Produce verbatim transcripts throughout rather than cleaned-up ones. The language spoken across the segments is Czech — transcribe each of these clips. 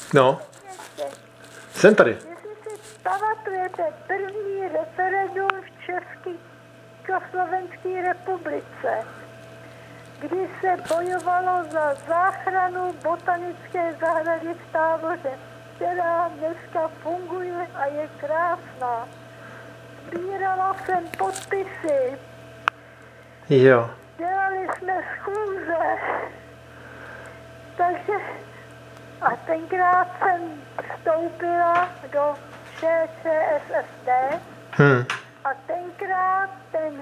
No, Řekněte, jsem tady. jestli si pamatujete první referendum v Československé republice, kdy se bojovalo za záchranu botanické zahrady v Táboře, která dneska funguje a je krásná. Sbírala jsem podpisy, Jo. dělali jsme schůze, takže a tenkrát jsem vstoupila do ČSSD Hm. a tenkrát ten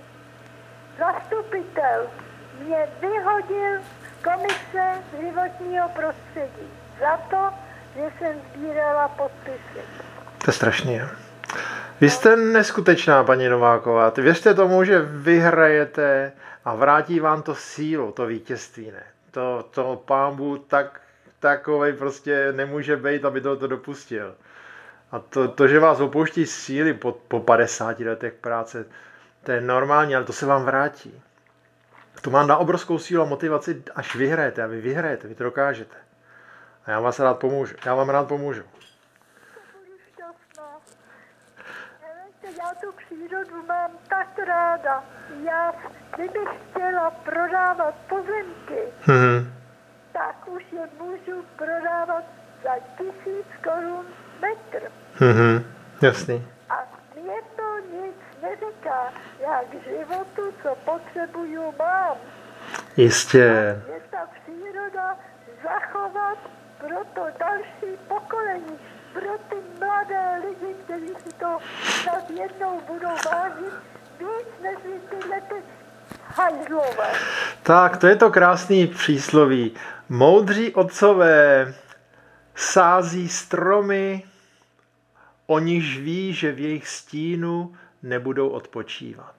zastupitel mě vyhodil z komise životního prostředí za to, že jsem sbírala podpisy. To je strašný, jo. Vy jste neskutečná, paní Nováková. Ty věřte tomu, že vyhrajete a vrátí vám to sílu, to vítězství, ne? To, to Pán Bůh tak, takovej prostě nemůže být, aby to, to dopustil. A to, to, že vás opouští síly po, po padesáti letech práce, to je normální, ale to se vám vrátí. To mám na obrovskou sílu a motivaci, až vyhrajete. A vy vyhrajete, vy to dokážete. A já vás rád pomůžu. Já vám rád pomůžu. Budu šťastná. Helejte, já tu přírodu mám tak ráda. Já, kdybych chtěla prodávat pozemky, Mhm. tak už je můžu prodávat za tisíc korun metr. Mhm. Jasný. A mě to nic neříká. Já k životu, co potřebuju, mám. Jistě. Je ta příroda zachovat pro to další pokolení, pro ty mladé lidi, kteří si to snad jednou budou vážit, víc než tyhle ty hajzlové. Tak, to je to krásný přísloví. Moudří otcové sází stromy, o nichž ví, že v jejich stínu nebudou odpočívat.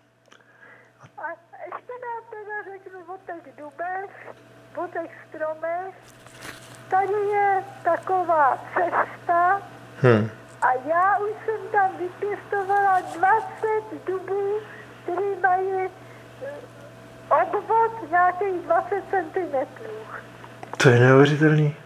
A ještě nám teda řeknu o těch dubech, o těch stromech. Tady je taková cesta Hm. a já už jsem tam vypěstovala dvacet dubů, které mají eh, obvod nějakých dvacet centimetrů. To je neuvěřitelný.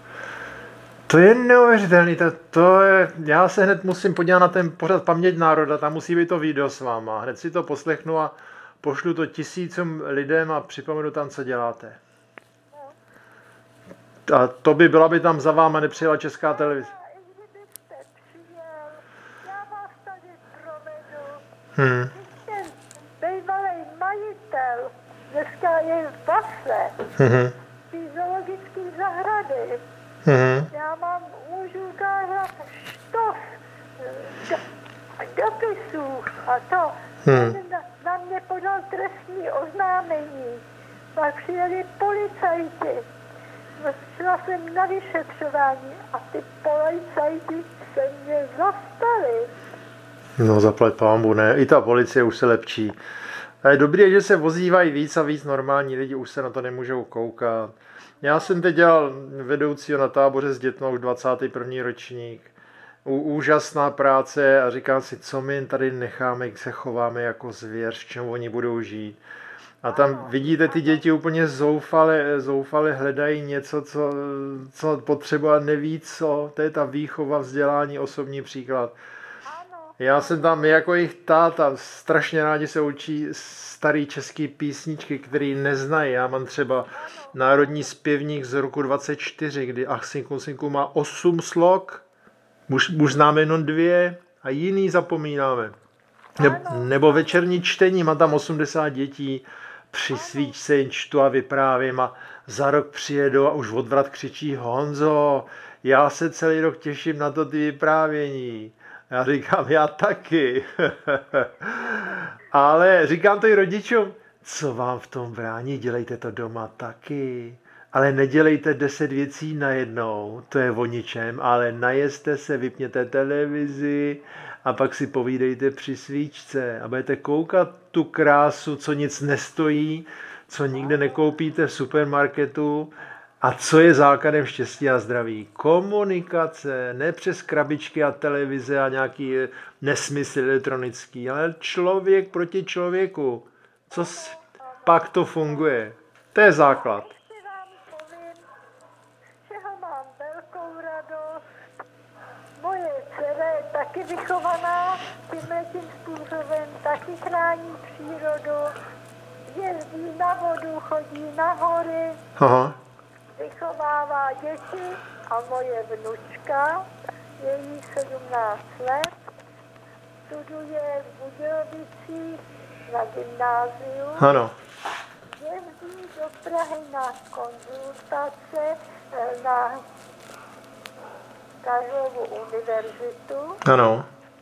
To je neuvěřitelný. To, to je, já se hned musím podívat na ten pořad Paměť národa, tam musí být to video s váma. Hned si to poslechnu a pošlu to tisícům lidem a připomenu tam, co děláte. A to by byla by tam za váma nepřijela Česká televize. A i kdybyste přijel, já vás tady provedu. Hm. Ten bývalý majitel dneska je v base, Mhm. té zoologické zahrady. Mhm. Já mám, můžu ukázat štos eh, do, dopisů a to. Hmm. Ten Na, na mě podal trestní oznámení. Pak přijeli policajti. Šla jsem na vyšetřování a ty policajti se mě zastali. No zaplať pánbu, ne, i ta policie už se lepší. A je dobré, že se vozívají víc a víc normální lidi, už se na to nemůžou koukat. Já jsem teď dělal vedoucího na Táboře s dětmi už dvacátý první ročník. U, úžasná práce a říkám si, co my jim tady necháme, jak se chováme jako zvěř, v čem oni budou žít. A tam vidíte, ty děti úplně zoufale, zoufale hledají něco, co, co potřebuje, neví co. To je ta výchova, vzdělání, osobní příklad. Já jsem tam jako jejich táta, strašně rádi se učí starý český písničky, které neznají. Já mám třeba národní zpěvník z roku dvacet čtyři, kdy Ach synku, synku má osm slok, už, už známe jenom dvě a jiný zapomínáme. Ne, nebo večerní čtení, mám tam osmdesát dětí, při svíčce jim čtu a vyprávím a za rok přijedou a už odvrat křičí Honzo, já se celý rok těším na to ty vyprávění. Já říkám, já taky. Ale říkám to i rodičům, co vám v tom brání, dělejte to doma taky. Ale nedělejte deset věcí najednou, to je o ničem, ale najeste se, vypněte televizi a pak si povídejte při svíčce a budete koukat tu krásu, co nic nestojí, co nikde nekoupíte v supermarketu a co je základem štěstí a zdraví. Komunikace, ne přes krabičky a televize a nějaký nesmysl elektronický, ale člověk proti člověku. Co si, pak to funguje. To je základ. Ještě vám povím, z čeho mám velkou radost. taky vychovaná tímhle tím způsobem, taky chrání přírodu, jezdí na vodu, chodí na hory, Aha. vychovává děti a moje vnučka, je jí sedmnáct let, studuje v Budějovicích na gymnáziu, Ano. jezdí do Prahy na konzultace eh, na Karlovu univerzitu Ano.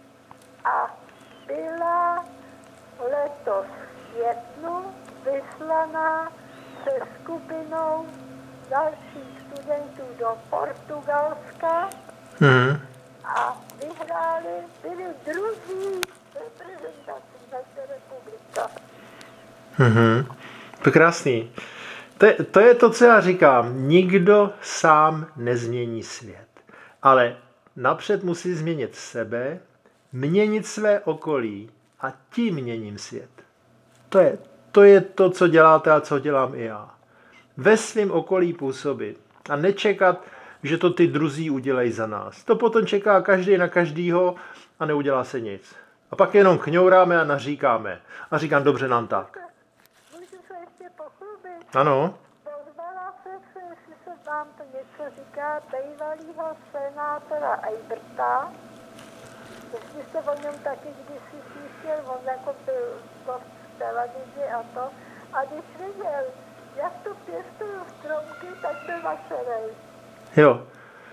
a byla letos v květnu vyslaná se skupinou dalších studentů do Portugalska Mhm. a vyhráli, byli druzí reprezentací naší republika. Mhm. To je krásný. To je, to je to, co já říkám. Nikdo sám nezmění svět. Ale napřed musí změnit sebe, měnit své okolí a tím měním svět. To je, to je to, co děláte a co dělám i já. Ve svém okolí působit a nečekat, že to ty druzí udělají za nás. To potom čeká každý na každýho a neudělá se nic. A pak jenom kňouráme a naříkáme. A říkám, dobře nám tak. Můžu se ještě pochlubit? Ano. Pozvala se, jestli se vám to něco říká, bývalýho senátora Eiberta. Jestli jste o něm taky kdysi slyšel, on jako byl v televizi a to. A když viděl, jak to pěstuju stromky, tak byl vašerej. Jo.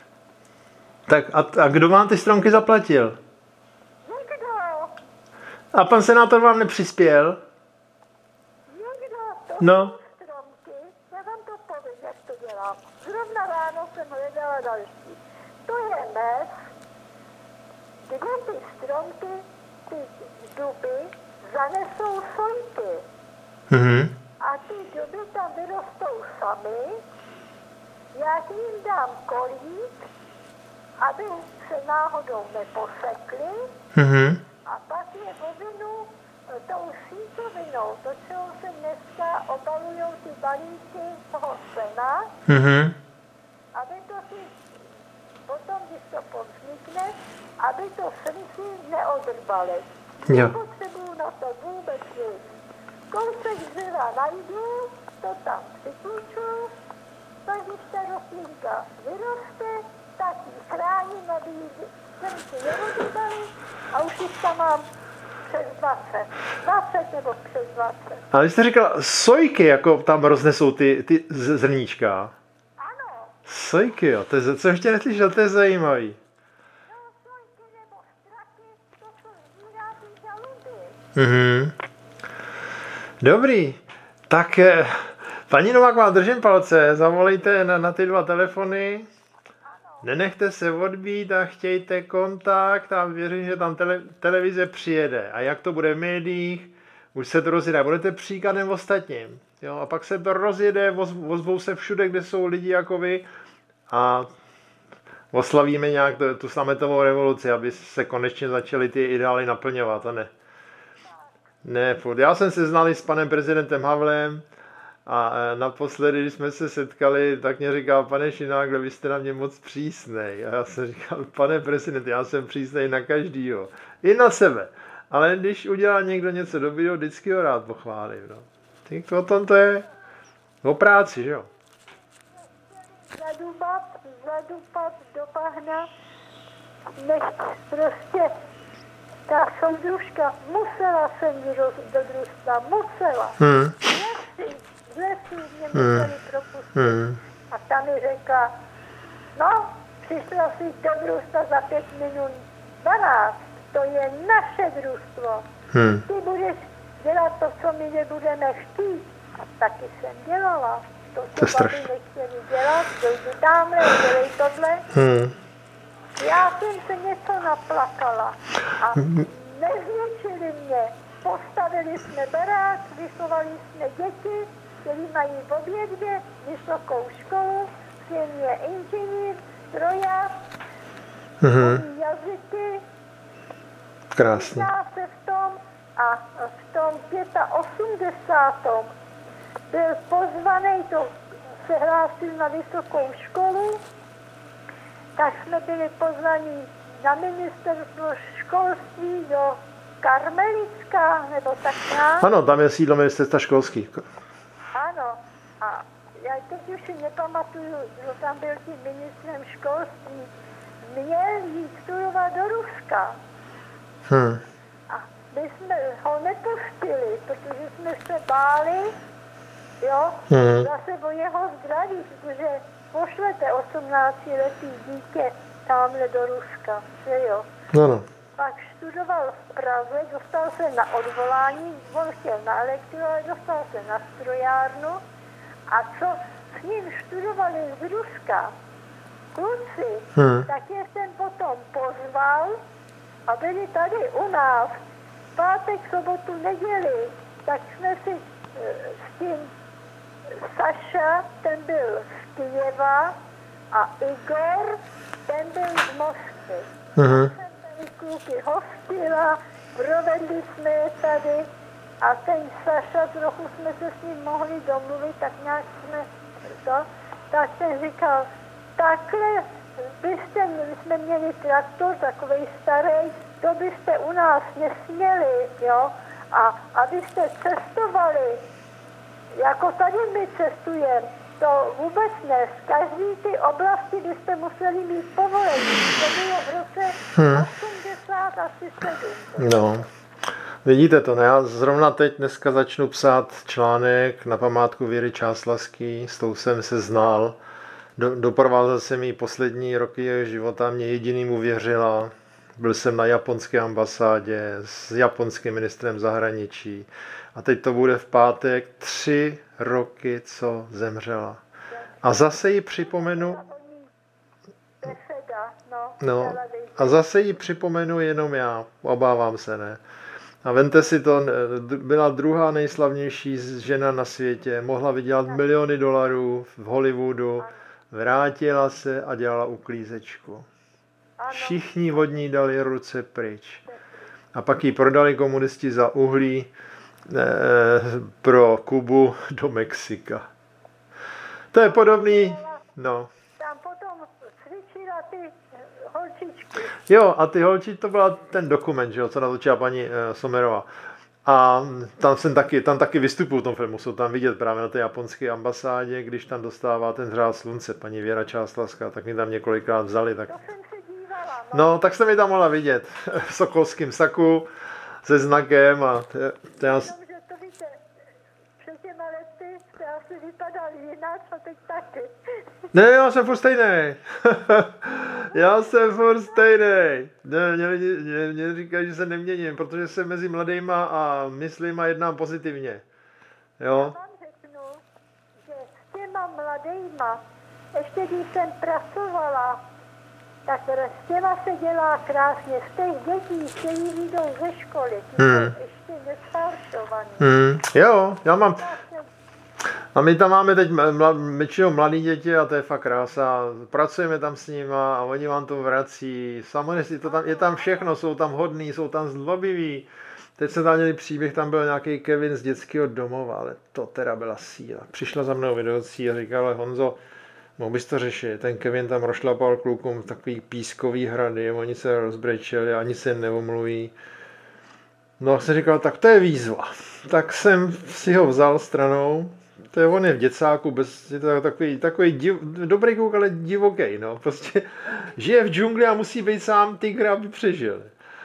Tak a, a kdo vám ty stromky zaplatil? Nikdo, A pan senátor vám nepřispěl? nikdo, to No. jsou stromky, já vám to povím, jak to dělám. Zrovna ráno jsem hledala další. To je mes, kde ty stromky, ty duby, zanesou sojky. Mhm. A ty duby tam vyrostou samy, já k ním dám kolík, aby se náhodou neposekly, Mhm. a pak je povinu tou sítovinou, do čeho se dneska obalují ty balíky toho sena, Mhm. aby to si potom, když to povznikne, aby to srnci neodrbaly. Jo. Nepotřebuju na to vůbec nic. Kousek dřeva najdu, to tam přitluču, tak když ta rostlinka vyroste, tak ji chráním, aby ji srnci neodrbali a už jich tam mám přes dvacet. dvacet nebo přes dvacet. Ale jste říkal, sojky, jako tam roznesou ty, ty z- zrníčka. Ano, Sojky, jo, to je, co ještě neslyšel, to je zajímavý. no sojky nebo straky, to jsou zvířátí žaludy. Mhm. Dobrý. Tak, eh, paní Nováková, držím palce, zavolejte na, na ty dva telefony. Nenechte se odbít a chtějte kontakt a věřím, že tam tele, televize přijede. A jak to bude v médiích, už se to rozjede. Budete příkladem ostatním. Jo? A pak se to rozjede, voz, ozvou se všude, kde jsou lidi jako vy a oslavíme nějak tu, tu sametovou revoluci, aby se konečně začaly ty ideály naplňovat. A ne, ne, furt. Já jsem se znal s panem prezidentem Havlem a naposledy, když jsme se setkali, tak mě říkal, pane Šinágle, vy jste na mě moc přísnej. A já jsem říkal, pane prezident, já jsem přísnej na každýho. I na sebe. Ale když udělá někdo něco dobrého, vždycky ho rád pochválím. No. Tak o tom to je o práci, že jo? Zadupat, zadupat do bahna, než prostě ta soudružka musela sem do, do družstva, musela. Hmm. Lesy, lesy mě museli propustit. Hmm. A ta mi řekla, no, přišla si do družstva za pět minut dvanáct, to je naše družstvo. Hmm. Ty budeš dělat to, co my nebudeme chtít. A taky jsem dělala. To, To je co babi strašné. nechtěli dělat, dojdu tamhle, dělej tohle. Hmm. Já jsem se něco naplakala a nezničili mě. Postavili jsme barák, vychovali jsme děti, kteří mají v obě dvě vysokou školu, syn je inženýr, strojař, Mhm. umí jazyky, Krásně. vyzná se v tom a v tom osmdesátém byl pozvaný, to se hlásil na vysokou školu, tak jsme byli pozvaní na ministerstvo školství do Karmelická, nebo tak nějak. Ano, tam je sídlo ministerstva školských. Ano, a já teď už si nepamatuju, kdo tam byl tím ministrem školství, měl jít studovat do Ruska. Hmm. A my jsme ho nepustili, protože jsme se báli, jo, Hmm. zase o jeho zdraví, protože pošlete osmnáctiletý dítě tamhle do Ruska, že jo. Ano. Pak studoval v Praze, dostal se na odvolání, on chtěl na elektro, ale dostal se na strojárnu. A co s ním studovali z Ruska kluci, Hmm. tak je jsem potom pozval a byli tady u nás pátek, sobotu, neděli, tak jsme si e, s tím Saša, ten byl z Kyjeva a Igor, ten byl z Moskvy. Mhm. Jsem tady kluky hostila, provedli jsme je tady a ten Saša, trochu jsme se s ním mohli domluvit, tak nějak jsme to, tak ten říkal, takhle byste, my jsme měli traktor, takovej starý, to byste u nás nesměli, jo, a abyste cestovali, jako tady my cestujeme, to vůbec ne, z každý ty oblasti byste museli mít povolení, to bylo v roce Hmm. osmdesát asi sedm. No. Vidíte to, ne? Já zrovna teď dneska začnu psát článek na památku Věry Čáslavský, s tou jsem se znal. Do, doprovázel jsem jí poslední roky jeho života, mě jediným uvěřila. Byl jsem na japonské ambasádě s japonským ministrem zahraničí. A teď to bude v pátek tři roky, co zemřela. A zase ji připomenu, Beseda, no, no, televize. a zase ji připomenu jenom já, obávám se, ne? A vemte si to, byla druhá nejslavnější žena na světě, mohla vydělat miliony dolarů v Hollywoodu, vrátila se a dělala uklízečku. Ano, Všichni od ní dali ruce pryč. A pak ji prodali komunisti za uhlí eh, pro Kubu do Mexika. To je podobný, no. tam potom cvičila ty eh, holčičky. Jo, a ty holči, to byla ten dokument, že jo, co natočila paní e, Sommerová. A tam jsem taky, tam taky vystupuju v tom filmu, jsou tam vidět právě na té japonské ambasádě, když tam dostává ten řád slunce, paní Věra Čáslavská, tak mi tam několikrát vzali. Tak... To jsem se dívala, no. No, tak jste mi tam mohla vidět v sokolském saku se znakem a to, to já... Jenom, že to víte, před těma lety jste asi vypadal jinak, a teď taky. Ne, já jsem furt stejnej. Já jsem furt stejnej. Ne, mě, mě, mě říkají, že se neměním, protože jsem mezi mladýma a myslím a jednám pozitivně. Jo? Vám řeknu, že s těma mladejma, ještě když jsem pracovala, tak s těma se dělá krásně. Z těch dětí, kteří vyjdou ze školy, ty Hmm. jsou ještě nestaršovaný. Hmm, jo, já mám... Vlastně A my tam máme teď mla, většinou mladý děti a to je fakt krása. Pracujeme tam s nima a oni vám to vrací. Samozřejmě to tam, je tam všechno, jsou tam hodný, jsou tam zlobiví. Teď jsme tam měli příběh, tam byl nějaký Kevin z dětského domova, ale to teda byla síla. Přišla za mnou vedoucí a říkala, Honzo, mohl bys to řešit. Ten Kevin tam rošlapal klukům takový pískový hrady, oni se rozbrečeli, ani se neomluví. No a jsem říkal, tak to je výzva. Tak jsem si ho vzal stranou. To je on je v děcáku, bez, je to takový, takový div, dobrý kluk, ale divoký, no. Prostě žije v džungli a musí být sám tygr, aby přežil.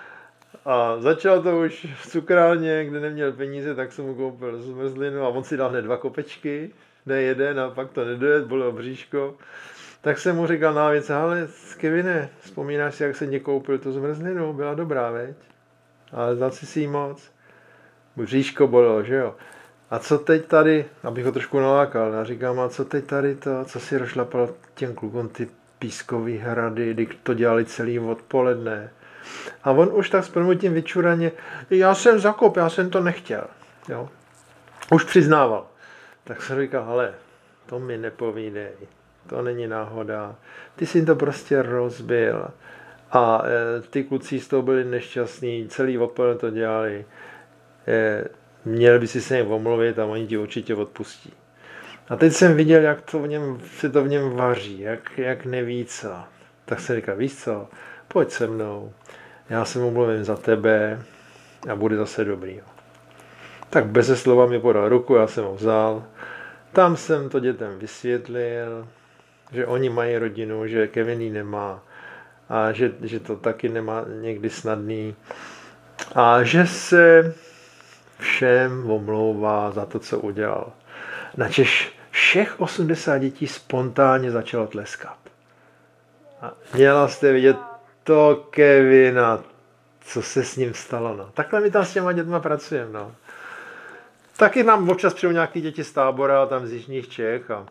A začal to už v cukrárně, kde neměl peníze, tak jsem mu koupil zmrzlinu a on si dal hned dva kopečky, ne jeden a pak to nedojet, bylo bříško. Tak jsem mu říkal na věc, ale Kevine, vzpomínáš si, jak jsem tě koupil tu zmrzlinu, byla dobrá, veď? Ale dal si si ji moc. Bříško bolelo, že jo? A co teď tady, abych ho trošku nalákal, já říkám, a co teď tady to, co si rozšlapal těm klukům ty pískový hrady, kdy to dělali celý odpoledne. A on už tak s promutím vyčuraně, já jsem zakop, já jsem to nechtěl, jo. Už přiznával. Tak jsem říkal, ale to mi nepovídej, to není náhoda, ty jsi to prostě rozbil. A e, ty kluci z toho byli nešťastní, celý odpoledne to dělali. E, Měl by si se jim omluvit a oni ti určitě odpustí. A teď jsem viděl, jak to v něm, se to v něm vaří, jak, jak neví co. Tak jsem říkal, víš co, pojď se mnou, já se omluvím za tebe a bude zase dobrý. Tak beze slova mi podal ruku, já jsem ho vzal. Tam jsem to dětem vysvětlil, že oni mají rodinu, že Kevin ji nemá a že, že to taky nemá někdy snadný a že se všem omlouvá za to, co udělal. Načež všech osmdesát dětí spontánně začalo tleskat. A měla jste vidět to Kevina, co se s ním stalo. No. Takhle my tam s těma dětma pracujeme. No. Taky nám občas přijou nějaký děti z tábora, tam z jižních Čech. A...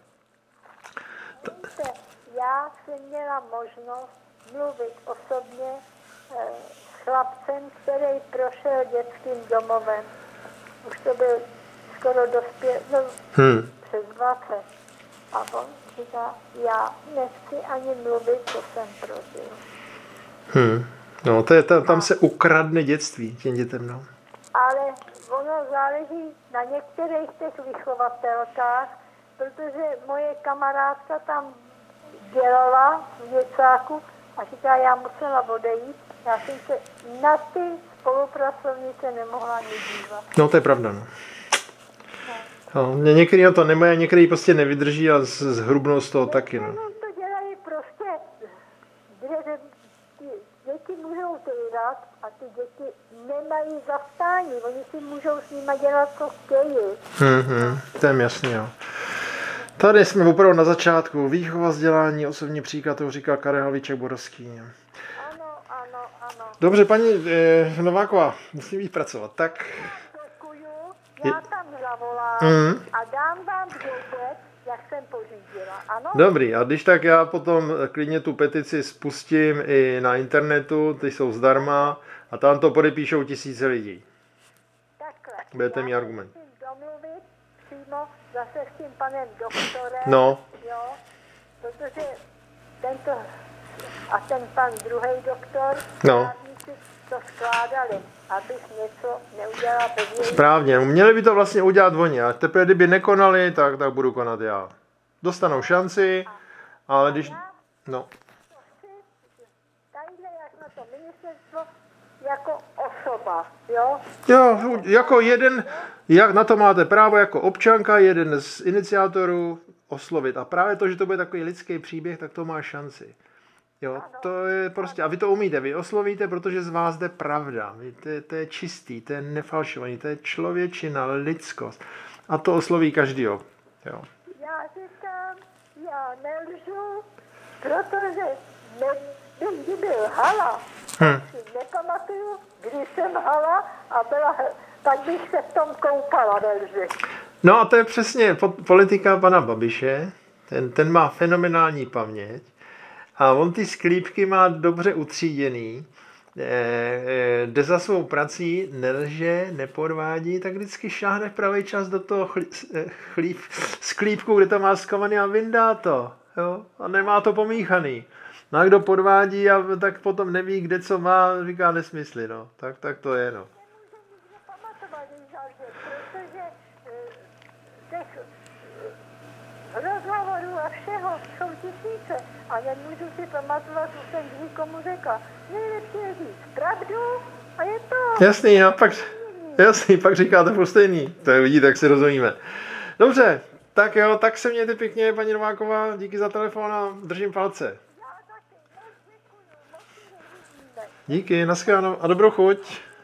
Víte, já jsem měla možnost mluvit osobně eh, s chlapcem, který prošel dětským domovem. Už to byl skoro dospěl, no, hmm. přes dvacet. A on říká, já nechci ani mluvit, co jsem prožil. Hmm. No, to je, tam, tam se ukradne dětství těm dětem, no. Ale ono záleží na některých těch vychovatelkách, protože moje kamarádka tam dělala v děcáku a říká, já musela odejít. Já jsem se na ty spolupracovnice nemohla ani dívat. No, to je pravda, no. No, některý na to nemají, některý prostě nevydrží a zhrubnou z toho taky, no. To dělají prostě, že ty děti můžou týrat a ty děti nemají zastání. Oni si můžou s nima dělat, co chtějí. Mm-hmm, to je jasný, jo. Tady jsme opravdu na začátku. Výchova, vzdělání, osobní příklad, to říká Karel Havlíček Borovský. Ano, ano, ano. Dobře, paní eh, Nováková, musím jít pracovat. Tak... Děkuju, já tam zavolám mm. a dám vám vědět, jak jsem pořídila, ano? Dobrý, a když tak já potom klidně tu petici spustím i na internetu, ty jsou zdarma a tam to podepíšou tisíce lidí. Takhle. Budete mít argument. Musím domluvit přímo zase s tím panem doktorem, no. Jo, protože tento a ten pan druhý doktor, no. to skládali, abych něco neudělala bez jejich... Správně, měli by to vlastně udělat oni a teprve kdyby nekonali, tak, tak budu konat já. Dostanou šanci, ale když... No. Tadyhle jak na to ministerstvo, jako osoba, jo? Jo, jako jeden, jak na to máte právo jako občanka, jeden z iniciátorů oslovit. A právě to, že to bude takový lidský příběh, tak to má šanci. Jo, to je prostě, a vy to umíte, vy oslovíte, protože z vás jde pravda. Vy, to, je, to je čistý, to je nefalšovaný, to je člověčina, lidskost. A to osloví každýho. Jo. Já říkám, já nelžu, protože ne, kdyby lhala, hmm. si nepamatuju, když jsem hala a byla, tak bych se v tom koupala ve lži. No a to je přesně politika pana Babiše, ten, ten má fenomenální paměť. A on ty sklípky má dobře utříděný, jde za svou prací, nelže, nepodvádí, tak vždycky šáhne v pravý čas do toho chlíp, sklípku, kde to má skovaný a vyndá to. Jo? A nemá to pomíchaný. No a kdo podvádí, a tak potom neví, kde co má, říká nesmysly. No. Tak, tak to je. No. Rozhovorů a všeho jsou tisíce a nemůžu si pamatovat, co jsem kdy komu řekla. Nejlepší je říct pravdu a je to... Jasný, a pak, jasný, pak říkáte po stejný. To je, vidíte, tak si rozumíme. Dobře, tak jo, tak se mějte pěkně, paní Nováková, díky za telefon a držím palce. Díky, naschledanou a dobrou chuť.